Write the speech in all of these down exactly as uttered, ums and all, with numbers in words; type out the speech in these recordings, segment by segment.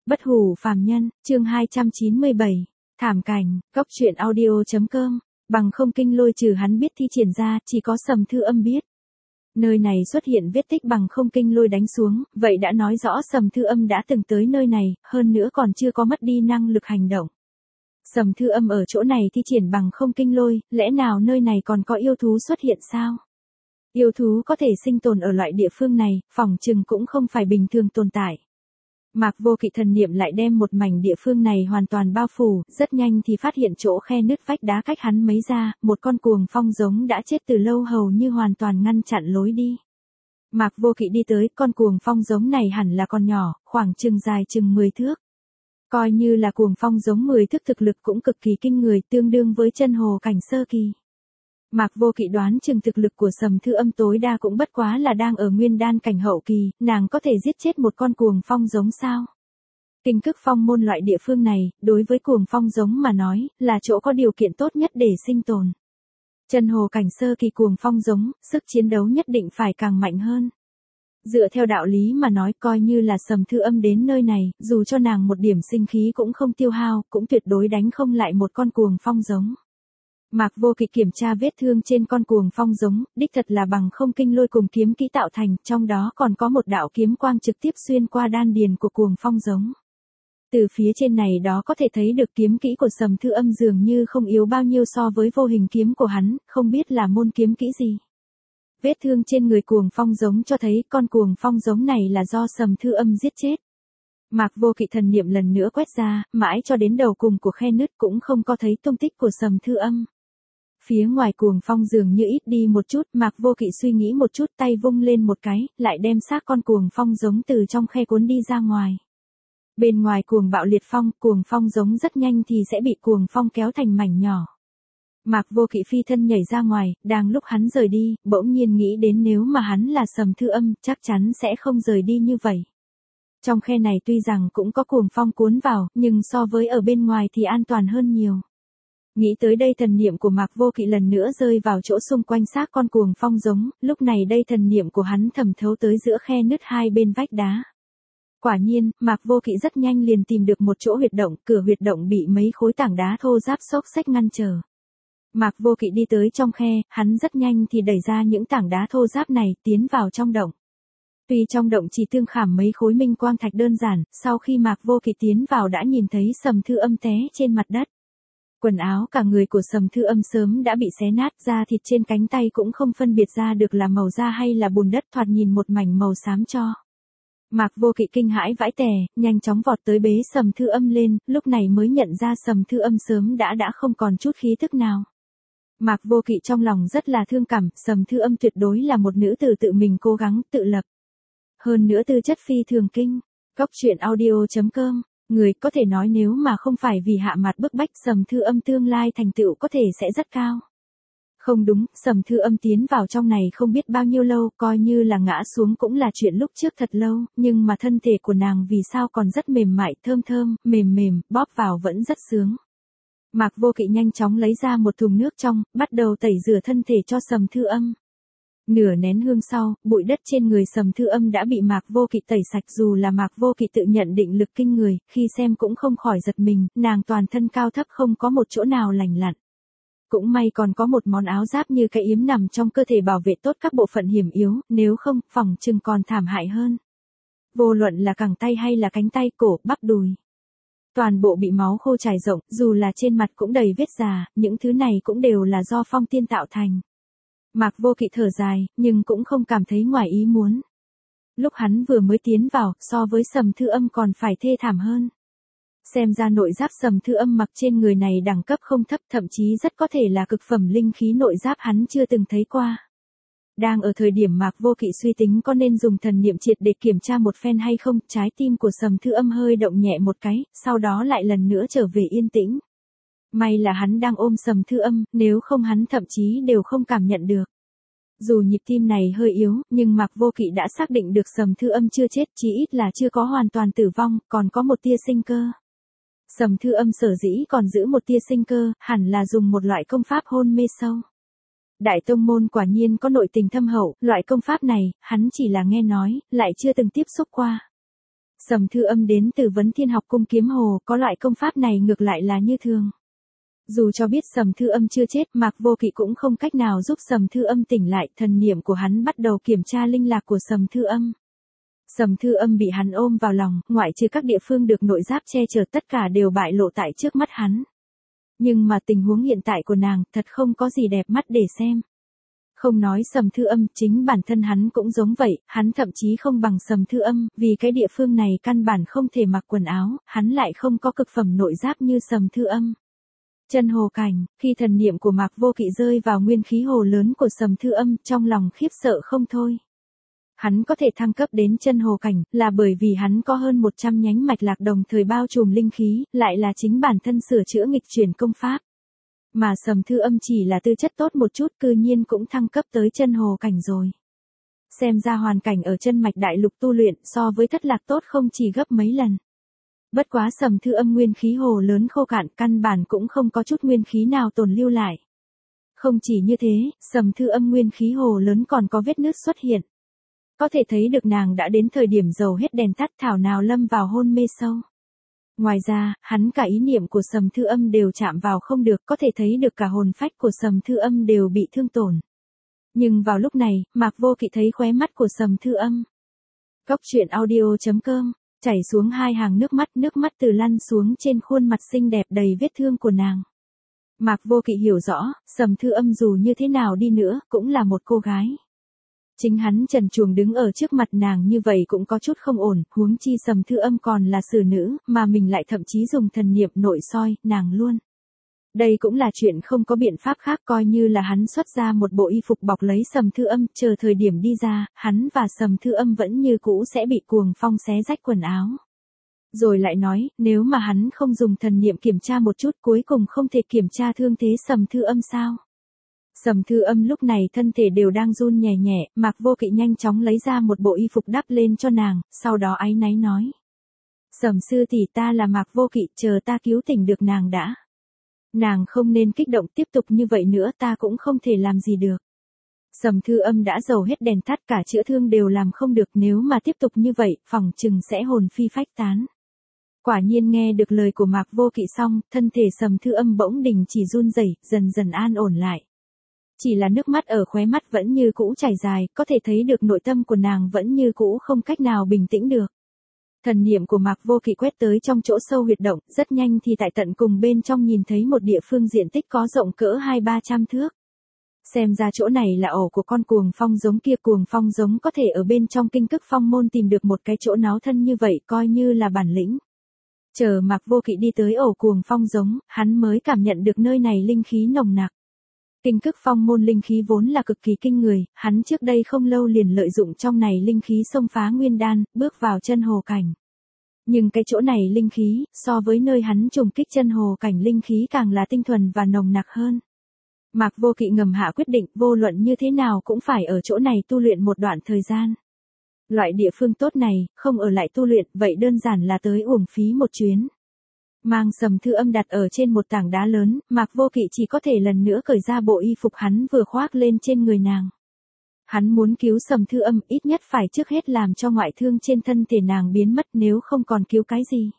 Bất hủ phàm nhân, chương hai trăm chín mươi bảy, thảm cảnh, góc truyện audio.com, bằng không kinh lôi trừ hắn biết thi triển ra, chỉ có Sầm Thư Âm biết. Nơi này xuất hiện vết tích bằng không kinh lôi đánh xuống, vậy đã nói rõ Sầm Thư Âm đã từng tới nơi này, hơn nữa còn chưa có mất đi năng lực hành động. Sầm Thư Âm ở chỗ này thi triển bằng không kinh lôi, lẽ nào nơi này còn có yêu thú xuất hiện sao? Yêu thú có thể sinh tồn ở loại địa phương này, phỏng chừng cũng không phải bình thường tồn tại. Mạc Vô Kỵ thần niệm lại đem một mảnh địa phương này hoàn toàn bao phủ, rất nhanh thì phát hiện chỗ khe nứt vách đá cách hắn mấy ra, một con cuồng phong giống đã chết từ lâu hầu như hoàn toàn ngăn chặn lối đi. Mạc Vô Kỵ đi tới, con cuồng phong giống này hẳn là con nhỏ, khoảng chừng dài chừng mười thước. Coi như là cuồng phong giống mười thước thực lực cũng cực kỳ kinh người, tương đương với chân hồ cảnh sơ kỳ. Mạc Vô Kỵ đoán chừng thực lực của Sầm Thư Âm tối đa cũng bất quá là đang ở nguyên đan cảnh hậu kỳ, nàng có thể giết chết một con cuồng phong giống sao? Kinh Cực Phong môn loại địa phương này, đối với cuồng phong giống mà nói, là chỗ có điều kiện tốt nhất để sinh tồn. Chân hồ cảnh sơ kỳ cuồng phong giống, sức chiến đấu nhất định phải càng mạnh hơn. Dựa theo đạo lý mà nói, coi như là Sầm Thư Âm đến nơi này, dù cho nàng một điểm sinh khí cũng không tiêu hao, cũng tuyệt đối đánh không lại một con cuồng phong giống. Mạc Vô Kỵ kiểm tra vết thương trên con cuồng phong giống, đích thật là bằng không kinh lôi cùng kiếm kỹ tạo thành, trong đó còn có một đạo kiếm quang trực tiếp xuyên qua đan điền của cuồng phong giống. Từ phía trên này đó có thể thấy được kiếm kỹ của Sầm Thư Âm dường như không yếu bao nhiêu so với vô hình kiếm của hắn, không biết là môn kiếm kỹ gì. Vết thương trên người cuồng phong giống cho thấy con cuồng phong giống này là do Sầm Thư Âm giết chết. Mạc Vô Kỵ thần niệm lần nữa quét ra, mãi cho đến đầu cùng của khe nứt cũng không có thấy tung tích của Sầm Thư Âm. Phía ngoài cuồng phong dường như ít đi một chút, Mạc Vô Kỵ suy nghĩ một chút, tay vung lên một cái, lại đem xác con cuồng phong giống từ trong khe cuốn đi ra ngoài. Bên ngoài cuồng bạo liệt phong, cuồng phong giống rất nhanh thì sẽ bị cuồng phong kéo thành mảnh nhỏ. Mạc Vô Kỵ phi thân nhảy ra ngoài, đang lúc hắn rời đi, bỗng nhiên nghĩ đến nếu mà hắn là Sầm Thư Âm, chắc chắn sẽ không rời đi như vậy. Trong khe này tuy rằng cũng có cuồng phong cuốn vào, nhưng so với ở bên ngoài thì an toàn hơn nhiều. Nghĩ tới đây thần niệm của Mạc Vô Kỵ lần nữa rơi vào chỗ xung quanh xác con cuồng phong giống, lúc này đây thần niệm của hắn thẩm thấu tới giữa khe nứt hai bên vách đá. Quả nhiên, Mạc Vô Kỵ rất nhanh liền tìm được một chỗ huyệt động, cửa huyệt động bị mấy khối tảng đá thô ráp xốc xách ngăn trở. Mạc Vô Kỵ đi tới trong khe, hắn rất nhanh thì đẩy ra những tảng đá thô ráp này, tiến vào trong động. Tuy trong động chỉ tương khảm mấy khối minh quang thạch đơn giản, sau khi Mạc Vô Kỵ tiến vào đã nhìn thấy Sầm Thư Âm té trên mặt đất. Quần áo cả người của Sầm Thư Âm sớm đã bị xé nát, da thịt trên cánh tay cũng không phân biệt ra được là màu da hay là bùn đất, thoạt nhìn một mảnh màu xám cho. Mạc Vô Kỵ kinh hãi vãi tè, nhanh chóng vọt tới bế Sầm Thư Âm lên, lúc này mới nhận ra Sầm Thư Âm sớm đã đã không còn chút khí tức nào. Mạc Vô Kỵ trong lòng rất là thương cảm, Sầm Thư Âm tuyệt đối là một nữ tử tự mình cố gắng, tự lập. Hơn nữa tư chất phi thường kinh. Góc truyện audio.com, người có thể nói nếu mà không phải vì hạ mặt bức bách, Sầm Thư Âm tương lai thành tựu có thể sẽ rất cao. Không đúng, Sầm Thư Âm tiến vào trong này không biết bao nhiêu lâu, coi như là ngã xuống cũng là chuyện lúc trước thật lâu, nhưng mà thân thể của nàng vì sao còn rất mềm mại, thơm thơm, mềm mềm, bóp vào vẫn rất sướng. Mạc Vô Kỵ nhanh chóng lấy ra một thùng nước trong, bắt đầu tẩy rửa thân thể cho Sầm Thư Âm. Nửa nén hương sau, bụi đất trên người Sầm Thư Âm đã bị Mạc Vô Kỵ tẩy sạch, dù là Mạc Vô Kỵ tự nhận định lực kinh người, khi xem cũng không khỏi giật mình, nàng toàn thân cao thấp không có một chỗ nào lành lặn. Cũng may còn có một món áo giáp như cái yếm nằm trong cơ thể bảo vệ tốt các bộ phận hiểm yếu, nếu không, phỏng chừng còn thảm hại hơn. Vô luận là cẳng tay hay là cánh tay, cổ, bắp đùi. Toàn bộ bị máu khô trải rộng, dù là trên mặt cũng đầy vết già, những thứ này cũng đều là do phong tiên tạo thành. Mạc Vô Kỵ thở dài, nhưng cũng không cảm thấy ngoài ý muốn. Lúc hắn vừa mới tiến vào, so với Sầm Thư Âm còn phải thê thảm hơn. Xem ra nội giáp Sầm Thư Âm mặc trên người này đẳng cấp không thấp, thậm chí rất có thể là cực phẩm linh khí nội giáp hắn chưa từng thấy qua. Đang ở thời điểm Mạc Vô Kỵ suy tính có nên dùng thần niệm triệt để kiểm tra một phen hay không, trái tim của Sầm Thư Âm hơi động nhẹ một cái, sau đó lại lần nữa trở về yên tĩnh. May là hắn đang ôm Sầm Thư Âm, nếu không hắn thậm chí đều không cảm nhận được. Dù nhịp tim này hơi yếu, nhưng Mạc Vô Kỵ đã xác định được Sầm Thư Âm chưa chết, chí ít là chưa có hoàn toàn tử vong, còn có một tia sinh cơ. Sầm Thư Âm sở dĩ còn giữ một tia sinh cơ, hẳn là dùng một loại công pháp hôn mê sâu. Đại tông môn quả nhiên có nội tình thâm hậu, loại công pháp này, hắn chỉ là nghe nói, lại chưa từng tiếp xúc qua. Sầm Thư Âm đến từ Vấn Thiên Học Cung Kiếm Hồ, có loại công pháp này ngược lại là như thường. Dù cho biết Sầm Thư Âm chưa chết, Mạc Vô Kỵ cũng không cách nào giúp Sầm Thư Âm tỉnh lại, thần niệm của hắn bắt đầu kiểm tra linh lạc của Sầm Thư Âm. Sầm Thư Âm bị hắn ôm vào lòng, ngoại trừ các địa phương được nội giáp che chở tất cả đều bại lộ tại trước mắt hắn. Nhưng mà tình huống hiện tại của nàng thật không có gì đẹp mắt để xem. Không nói Sầm Thư Âm, chính bản thân hắn cũng giống vậy, hắn thậm chí không bằng Sầm Thư Âm, vì cái địa phương này căn bản không thể mặc quần áo, hắn lại không có cực phẩm nội giáp như Sầm Thư Âm. Chân hồ cảnh, khi thần niệm của Mạc Vô Kỵ rơi vào nguyên khí hồ lớn của Sầm Thư Âm, trong lòng khiếp sợ không thôi. Hắn có thể thăng cấp đến chân hồ cảnh, là bởi vì hắn có hơn một trăm nhánh mạch lạc đồng thời bao trùm linh khí, lại là chính bản thân sửa chữa nghịch chuyển công pháp. Mà Sầm Thư Âm chỉ là tư chất tốt một chút, cư nhiên cũng thăng cấp tới chân hồ cảnh rồi. Xem ra hoàn cảnh ở chân mạch đại lục tu luyện so với thất lạc tốt không chỉ gấp mấy lần. Bất quá Sầm Thư Âm nguyên khí hồ lớn khô cạn, căn bản cũng không có chút nguyên khí nào tồn lưu lại. Không chỉ như thế, Sầm Thư Âm nguyên khí hồ lớn còn có vết nứt xuất hiện. Có thể thấy được nàng đã đến thời điểm dầu hết đèn tắt, thảo nào lâm vào hôn mê sâu. Ngoài ra, hắn cả ý niệm của Sầm Thư Âm đều chạm vào không được, có thể thấy được cả hồn phách của Sầm Thư Âm đều bị thương tổn. Nhưng vào lúc này, Mạc Vô Kỵ thấy khóe mắt của Sầm Thư Âm. Góc truyện audio chấm com, chảy xuống hai hàng nước mắt, nước mắt từ lăn xuống trên khuôn mặt xinh đẹp đầy vết thương của nàng. Mạc Vô Kỵ hiểu rõ, Sầm Thư Âm dù như thế nào đi nữa, cũng là một cô gái. Chính hắn trần truồng đứng ở trước mặt nàng như vậy cũng có chút không ổn, huống chi Sầm Thư Âm còn là xử nữ, mà mình lại thậm chí dùng thần niệm nội soi, nàng luôn. Đây cũng là chuyện không có biện pháp khác, coi như là hắn xuất ra một bộ y phục bọc lấy Sầm Thư Âm, chờ thời điểm đi ra, hắn và Sầm Thư Âm vẫn như cũ sẽ bị cuồng phong xé rách quần áo. Rồi lại nói, nếu mà hắn không dùng thần niệm kiểm tra một chút, cuối cùng không thể kiểm tra thương thế Sầm Thư Âm sao? Sầm Thư Âm lúc này thân thể đều đang run nhẹ nhẹ, Mạc Vô Kỵ nhanh chóng lấy ra một bộ y phục đắp lên cho nàng, sau đó áy náy nói. Sầm sư tỷ, ta là Mạc Vô Kỵ, chờ ta cứu tỉnh được nàng đã. Nàng không nên kích động, tiếp tục như vậy nữa ta cũng không thể làm gì được. Sầm Thư Âm đã dầu hết đèn tắt, cả chữa thương đều làm không được, nếu mà tiếp tục như vậy, phỏng chừng sẽ hồn phi phách tán. Quả nhiên nghe được lời của Mạc Vô Kỵ xong, thân thể Sầm Thư Âm bỗng đình chỉ run rẩy, dần dần an ổn lại. Chỉ là nước mắt ở khóe mắt vẫn như cũ chảy dài, có thể thấy được nội tâm của nàng vẫn như cũ không cách nào bình tĩnh được. Thần niệm của Mạc Vô Kỵ quét tới trong chỗ sâu huyệt động, rất nhanh thì tại tận cùng bên trong nhìn thấy một địa phương diện tích có rộng cỡ hai ba trăm thước. Xem ra chỗ này là ổ của con cuồng phong giống kia, cuồng phong giống có thể ở bên trong kinh cức phong môn tìm được một cái chỗ náo thân như vậy, coi như là bản lĩnh. Chờ Mạc Vô Kỵ đi tới ổ cuồng phong giống, hắn mới cảm nhận được nơi này linh khí nồng nặc. Kinh cức phong môn linh khí vốn là cực kỳ kinh người, hắn trước đây không lâu liền lợi dụng trong này linh khí xông phá nguyên đan, bước vào chân hồ cảnh. Nhưng cái chỗ này linh khí, so với nơi hắn trùng kích chân hồ cảnh linh khí càng là tinh thuần và nồng nặc hơn. Mạc Vô Kỵ ngầm hạ quyết định, vô luận như thế nào cũng phải ở chỗ này tu luyện một đoạn thời gian. Loại địa phương tốt này, không ở lại tu luyện, vậy đơn giản là tới uổng phí một chuyến. Mang Sầm Thư Âm đặt ở trên một tảng đá lớn, Mạc Vô Kỵ chỉ có thể lần nữa cởi ra bộ y phục hắn vừa khoác lên trên người nàng. Hắn muốn cứu Sầm Thư Âm, ít nhất phải trước hết làm cho ngoại thương trên thân thể nàng biến mất, nếu không còn cứu cái gì.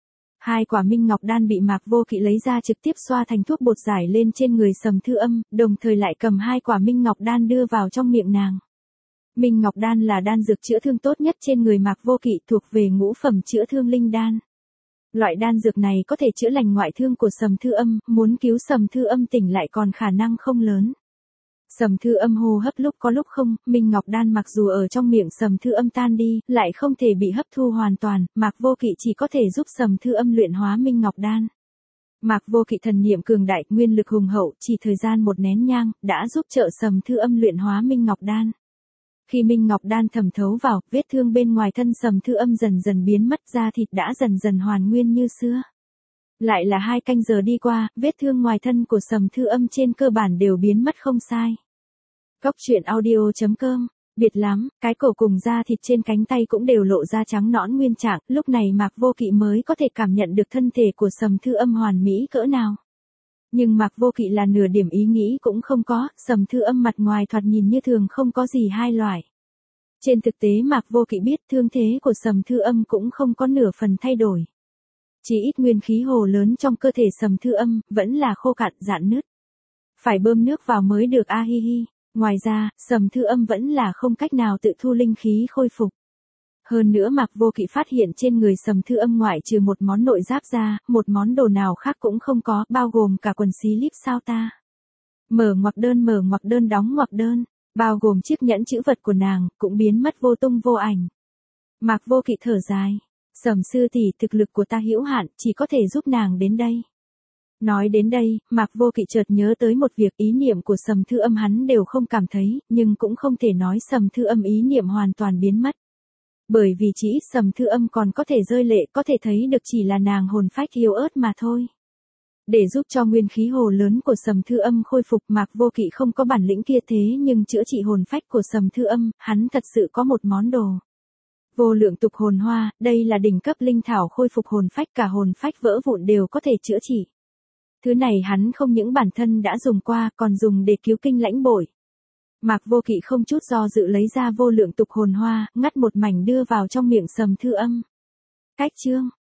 Hai quả Minh Ngọc Đan bị Mạc Vô Kỵ lấy ra trực tiếp xoa thành thuốc bột giải lên trên người Sầm Thư Âm, đồng thời lại cầm hai quả Minh Ngọc Đan đưa vào trong miệng nàng. Minh Ngọc Đan là đan dược chữa thương tốt nhất trên người Mạc Vô Kỵ, thuộc về ngũ phẩm chữa thương linh đan. Loại đan dược này có thể chữa lành ngoại thương của Sầm Thư Âm, muốn cứu Sầm Thư Âm tỉnh lại còn khả năng không lớn. Sầm Thư Âm hô hấp lúc có lúc không, Minh Ngọc Đan mặc dù ở trong miệng Sầm Thư Âm tan đi, lại không thể bị hấp thu hoàn toàn, Mạc Vô Kỵ chỉ có thể giúp Sầm Thư Âm luyện hóa Minh Ngọc Đan. Mạc Vô Kỵ thần niệm cường đại, nguyên lực hùng hậu, chỉ thời gian một nén nhang, đã giúp trợ Sầm Thư Âm luyện hóa Minh Ngọc Đan. Khi Minh Ngọc Đan thẩm thấu vào, vết thương bên ngoài thân Sầm Thư Âm dần dần biến mất, da thịt đã dần dần hoàn nguyên như xưa. Lại là hai canh giờ đi qua, vết thương ngoài thân của Sầm Thư Âm trên cơ bản đều biến mất không sai. Góc truyện audio chấm com, biệt lắm, cái cổ cùng da thịt trên cánh tay cũng đều lộ ra trắng nõn nguyên trạng, lúc này Mạc Vô Kỵ mới có thể cảm nhận được thân thể của Sầm Thư Âm hoàn mỹ cỡ nào. Nhưng Mạc Vô Kỵ là nửa điểm ý nghĩ cũng không có, Sầm Thư Âm mặt ngoài thoạt nhìn như thường không có gì hai loại. Trên thực tế Mạc Vô Kỵ biết thương thế của Sầm Thư Âm cũng không có nửa phần thay đổi. Chỉ ít nguyên khí hồ lớn trong cơ thể Sầm Thư Âm vẫn là khô cạn rạn nứt. Phải bơm nước vào mới được a hi hi. Ngoài ra, Sầm Thư Âm vẫn là không cách nào tự thu linh khí khôi phục. Hơn nữa Mạc Vô Kỵ phát hiện trên người Sầm Thư Âm ngoại trừ một món nội giáp ra, một món đồ nào khác cũng không có, bao gồm cả quần xí líp sao ta. Mở ngoặc đơn mở ngoặc đơn đóng ngoặc đơn, bao gồm chiếc nhẫn chữ vật của nàng, cũng biến mất vô tung vô ảnh. Mạc Vô Kỵ thở dài, Sầm sư tỷ, thực lực của ta hữu hạn, chỉ có thể giúp nàng đến đây. Nói đến đây, Mạc Vô Kỵ chợt nhớ tới một việc, ý niệm của Sầm Thư Âm hắn đều không cảm thấy, nhưng cũng không thể nói Sầm Thư Âm ý niệm hoàn toàn biến mất. Bởi vì chỉ ít Sầm Thư Âm còn có thể rơi lệ, có thể thấy được chỉ là nàng hồn phách yếu ớt mà thôi. Để giúp cho nguyên khí hồ lớn của Sầm Thư Âm khôi phục, Mạc Vô Kỵ không có bản lĩnh kia, thế nhưng chữa trị hồn phách của Sầm Thư Âm, hắn thật sự có một món đồ. Vô lượng tục hồn hoa, đây là đỉnh cấp linh thảo khôi phục hồn phách, cả hồn phách vỡ vụn đều có thể chữa trị. Thứ này hắn không những bản thân đã dùng qua, còn dùng để cứu kinh lãnh bội. Mạc Vô Kỵ không chút do dự lấy ra vô lượng tục hồn hoa, ngắt một mảnh đưa vào trong miệng Sầm Thư Âm. Cách chương